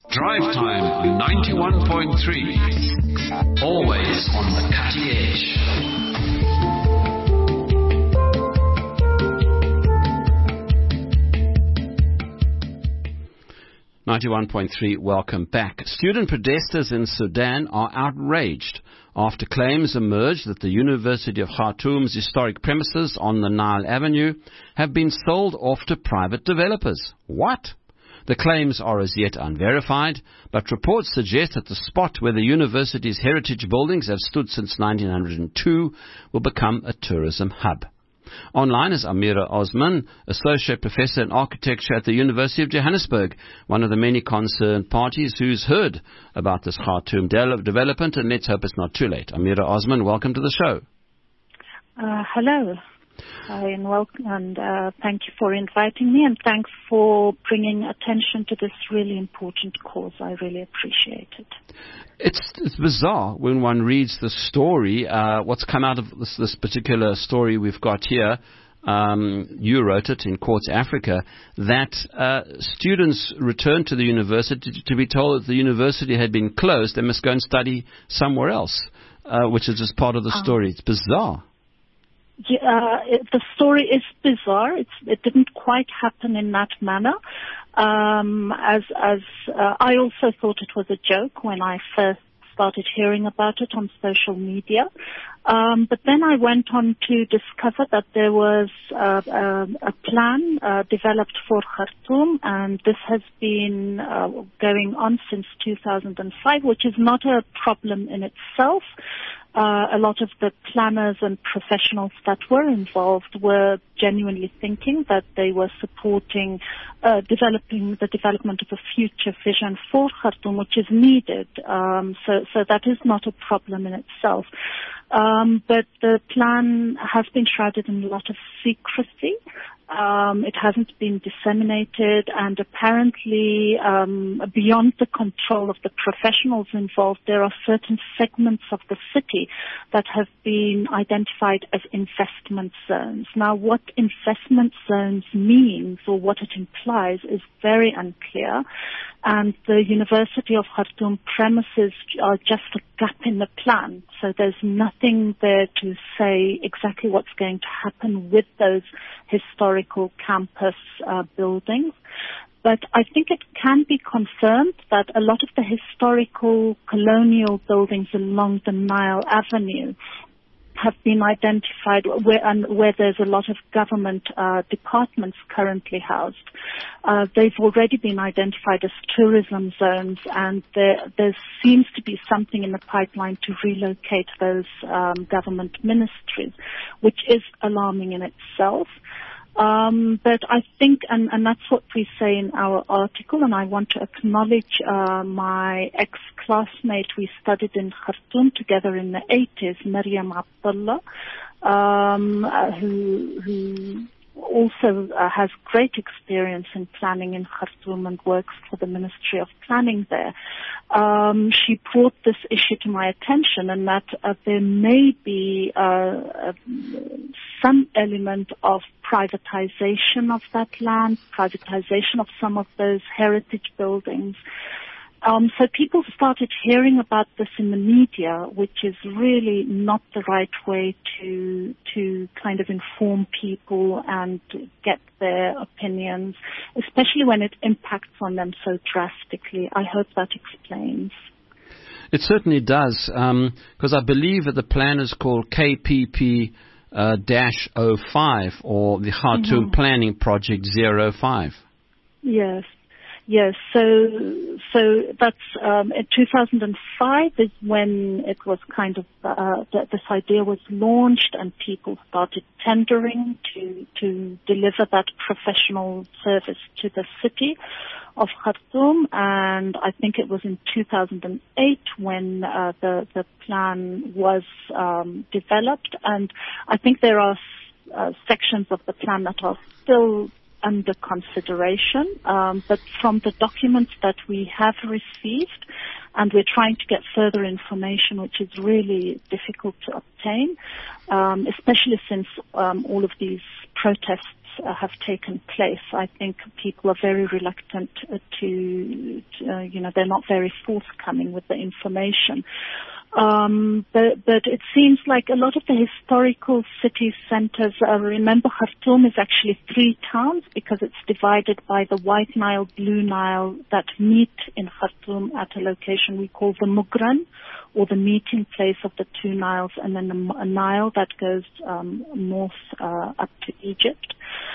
Drive Time 91.3. Always on the cutting edge. 91.3, welcome back. Student protesters in Sudan are outraged after claims emerged that the University of Khartoum's historic premises on the Nile Avenue have been sold off to private developers. What? The claims are as yet unverified, but reports suggest that the spot where the university's heritage buildings have stood since 1902 will become a tourism hub. Online is Amira Osman, Associate Professor in Architecture at the University of Johannesburg, one of the many concerned parties who's heard about this Khartoum development, and let's hope it's not too late. Amira Osman, welcome to the show. Hello. Hi, and welcome, and thank you for inviting me, and thanks for bringing attention to this really important cause. I really appreciate it. It's bizarre when one reads the story, what's come out of this particular story we've got here. You wrote it in Quartz Africa, that students returned to the university to be told that the university had been closed. They must go and study somewhere else, which is just part of the story. It's bizarre. The story is bizarre. It didn't quite happen in that manner. I also thought it was a joke when I first started hearing about it on social media. But then I went on to discover that there was a plan developed for Khartoum, and this has been going on since 2005, which is not a problem in itself. A lot of the planners and professionals that were involved were genuinely thinking that they were supporting developing the development of a future vision for Khartoum, which is needed. So that is not a problem in itself. But the plan has been shrouded in a lot of secrecy. It hasn't been disseminated, and apparently, beyond the control of the professionals involved, there are certain segments of the city that have been identified as investment zones. Now, what investment zones means or what it implies is very unclear, and the University of Khartoum premises are just a gap in the plan. So there's nothing there to say exactly what's going to happen with those historical campus buildings. But I think it can be confirmed that a lot of the historical colonial buildings along the Nile Avenue have been identified where there's a lot of government departments currently housed. They've already been identified as tourism zones, and there seems to be something in the pipeline to relocate those government ministries, which is alarming in itself. But I think, and that's what we say in our article, and I want to acknowledge my ex-classmate. We studied in Khartoum together in the 80s, Maryam Abdullah, who also has great experience in planning in Khartoum and works for the Ministry of Planning there. She brought this issue to my attention, and that there may be some element of privatization of that land, privatization of some of those heritage buildings. So people started hearing about this in the media, which is really not the right way to kind of inform people and get their opinions, especially when it impacts on them so drastically. I hope that explains. It certainly does, because I believe that the plan is called KPP-05, or the Khartoum Planning Project 05. Yes. Yes, so that's in 2005 is when it was kind of this idea was launched, and people started tendering to deliver that professional service to the city of Khartoum. And I think it was in 2008 when the plan was developed, and I think there are sections of the plan that are still under consideration, but from the documents that we have received, and we're trying to get further information, which is really difficult to obtain, especially since all of these protests have taken place. I think people are very reluctant to they're not very forthcoming with the information. But it seems like a lot of the historical city centers, remember Khartoum is actually 3 towns because it's divided by the White Nile, Blue Nile that meet in Khartoum at a location we call the Mugran, or the meeting place of the 2 Niles, and then a Nile that goes north up to Egypt.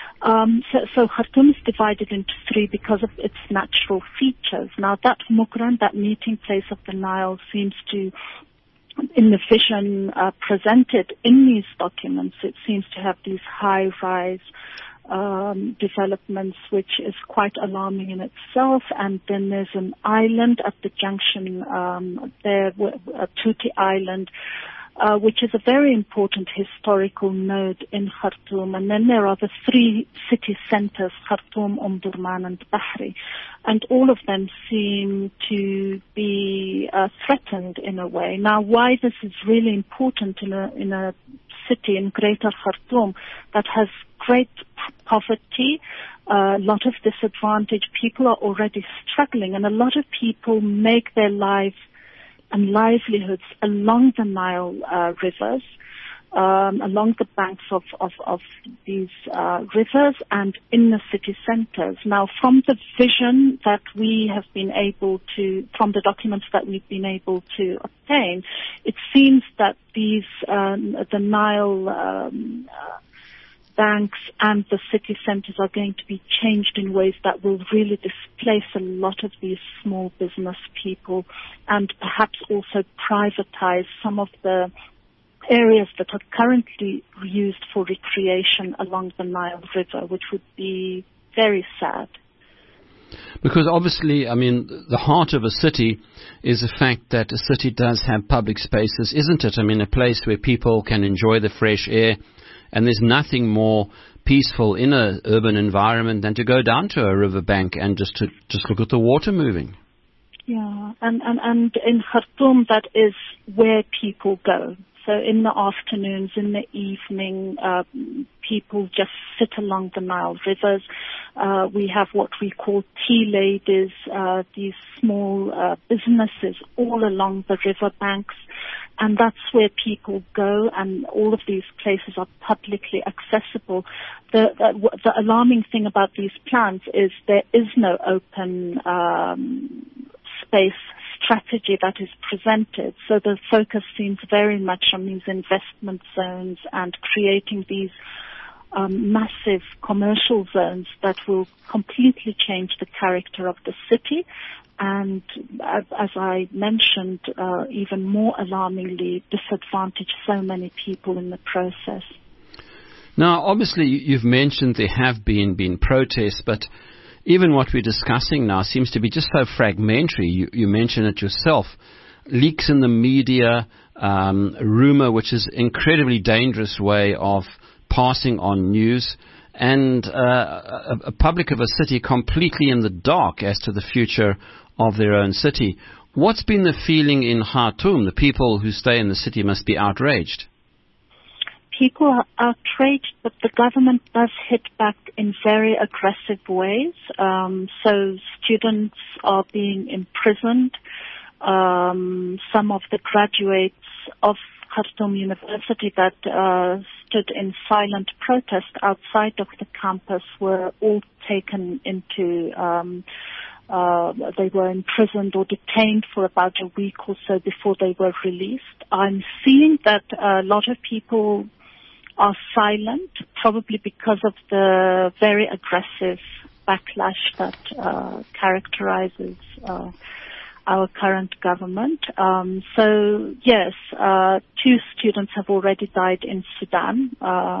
So Khartoum is divided into 3 because of its natural features. Now that Mugran, that meeting place of the Nile, seems to, in the vision presented in these documents, it seems to have these high-rise developments, which is quite alarming in itself. And then there's an island at the junction there, Tuti Island, which is a very important historical node in Khartoum. And then there are the 3 city centers, Khartoum, Omdurman, and Bahri. And all of them seem to be threatened in a way. Now, why this is really important in a city in Greater Khartoum that has great poverty, a lot of disadvantage, people are already struggling, and a lot of people make their lives and livelihoods along the Nile rivers, along the banks of these rivers and in the city centers. Now, from the vision that we have been able to, from the documents that we've been able to obtain, it seems that these, the Nile banks and the city centers are going to be changed in ways that will really displace a lot of these small business people and perhaps also privatize some of the areas that are currently used for recreation along the Nile River, which would be very sad. Because obviously, I mean, the heart of a city is the fact that a city does have public spaces, isn't it? I mean, a place where people can enjoy the fresh air. And there's nothing more peaceful in an urban environment than to go down to a riverbank and just look at the water moving. Yeah, and in Khartoum, that is where people go. So in the afternoons, in the evening, people just sit along the Nile rivers. We have what we call tea ladies, these small businesses all along the river banks. And that's where people go, and all of these places are publicly accessible. The alarming thing about these plans is there is no open space strategy that is presented. So the focus seems very much on these investment zones and creating these massive commercial zones that will completely change the character of the city. And as I mentioned, even more alarmingly, disadvantage so many people in the process. Now, obviously, you've mentioned there have been protests, but even what we're discussing now seems to be just so fragmentary. You mentioned it yourself. Leaks in the media, rumor, which is an incredibly dangerous way of passing on news, and a public of a city completely in the dark as to the future of their own city. What's been the feeling in Khartoum? The people who stay in the city must be outraged. People are outraged, but the government does hit back in very aggressive ways. So students are being imprisoned. Some of the graduates of Khartoum University that stood in silent protest outside of the campus were all taken into they were imprisoned or detained for about a week or so before they were released. I'm seeing that a lot of people are silent, probably because of the very aggressive backlash that characterizes our current government. So yes, 2 students have already died in Sudan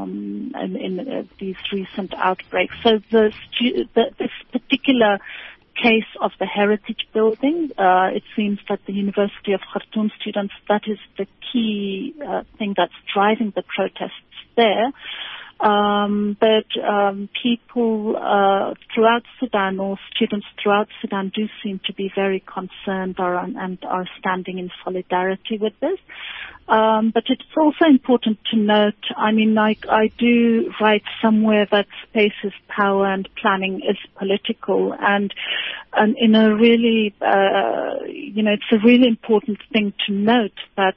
in these recent outbreaks. So this particular case of the Heritage Building, it seems that the University of Khartoum students, that is the key thing that's driving the protests there. But people throughout Sudan, or students throughout Sudan, do seem to be very concerned and are standing in solidarity with this. But it's also important to note, I mean, I do write somewhere that space is power and planning is political, and in a really, it's a really important thing to note that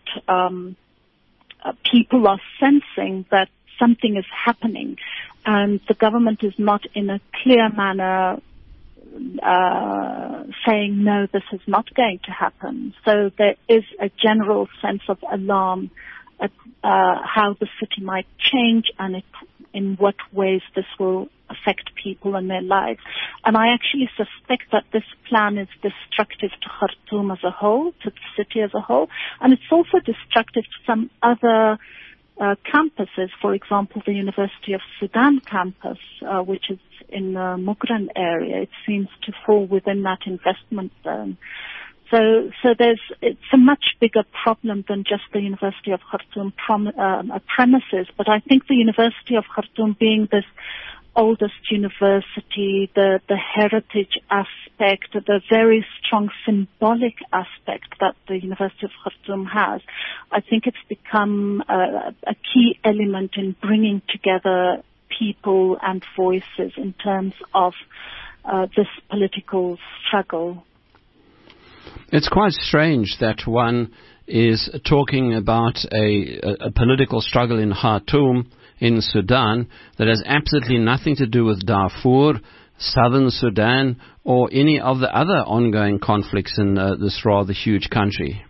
people are sensing that something is happening, and the government is not in a clear manner saying, no, this is not going to happen. So there is a general sense of alarm at how the city might change and in what ways this will affect people and their lives. And I actually suspect that this plan is destructive to Khartoum as a whole, to the city as a whole, and it's also destructive to some other campuses. For example, the University of Sudan campus, which is in the Mugran area, it seems to fall within that investment zone. So it's a much bigger problem than just the University of Khartoum premises. But I think the University of Khartoum, being this oldest university, the heritage aspect, the very strong symbolic aspect that the University of Khartoum has, I think it's become a key element in bringing together people and voices in terms of this political struggle. It's quite strange that one is talking about a political struggle in Khartoum in Sudan that has absolutely nothing to do with Darfur, southern Sudan, or any of the other ongoing conflicts in this rather huge country.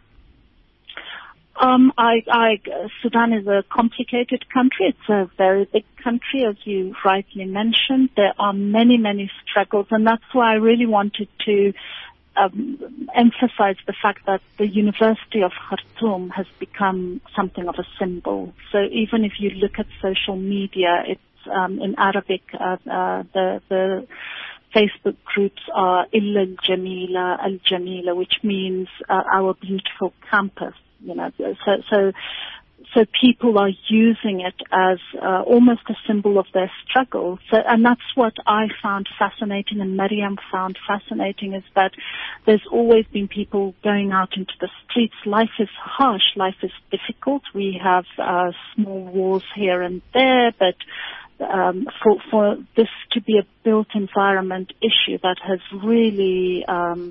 Sudan is a complicated country. It's a very big country, as you rightly mentioned. There are many, many struggles, and that's why I really wanted to emphasize the fact that the University of Khartoum has become something of a symbol. So even if you look at social media, it's in Arabic, the Facebook groups are Illa al-Jamila, which means our beautiful campus. So people are using it as almost a symbol of their struggle. And that's what I found fascinating, and Mariam found fascinating, is that there's always been people going out into the streets. Life is harsh. Life is difficult. We have small wars here and there, but for this to be a built environment issue that has really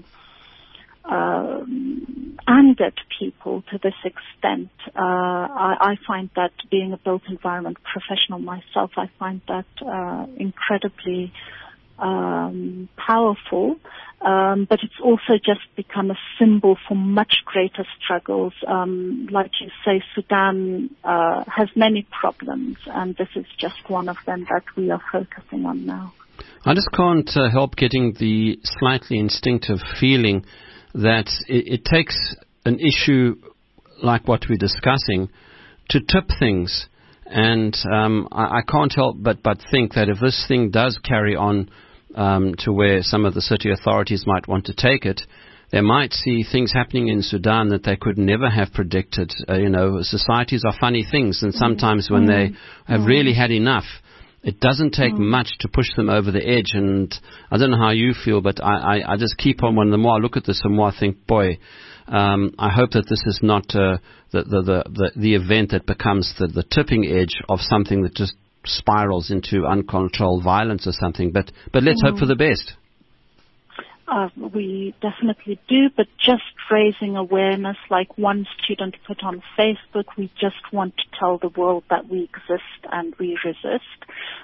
angered people to this extent. I find that, being a built environment professional myself, I find that incredibly powerful. But it's also just become a symbol for much greater struggles. Like you say, Sudan has many problems, and this is just one of them that we are focusing on now. I just can't help getting the slightly instinctive feeling that it takes an issue like what we're discussing to tip things. And I can't help but think that if this thing does carry on to where some of the city authorities might want to take it, they might see things happening in Sudan that they could never have predicted. Societies are funny things, and sometimes when they have really had enough, it doesn't take much to push them over the edge. And I don't know how you feel, but I just keep on, when the more I look at this, the more I think, boy, I hope that this is not the event that becomes the tipping edge of something that just spirals into uncontrolled violence or something. But let's hope for the best. We definitely do, but just raising awareness, like one student put on Facebook, we just want to tell the world that we exist and we resist.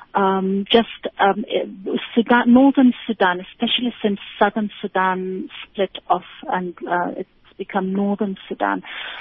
Sudan, northern Sudan, especially since southern Sudan split off and it's become northern Sudan,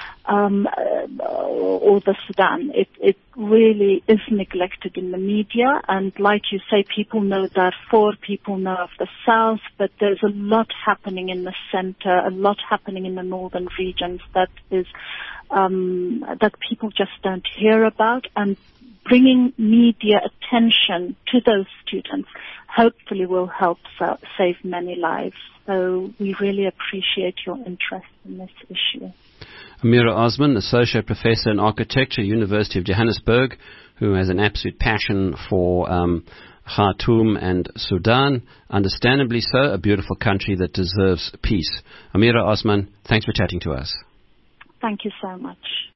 or the Sudan, it really is neglected in the media. And like you say, people know Darfur, people know of the south, but there's a lot happening in the center, a lot happening in the northern regions that is that people just don't hear about. And bringing media attention to those students hopefully will help save many lives. So we really appreciate your interest in this issue. Amira Osman, Associate Professor in Architecture, University of Johannesburg, who has an absolute passion for Khartoum and Sudan. Understandably so, a beautiful country that deserves peace. Amira Osman, thanks for chatting to us. Thank you so much.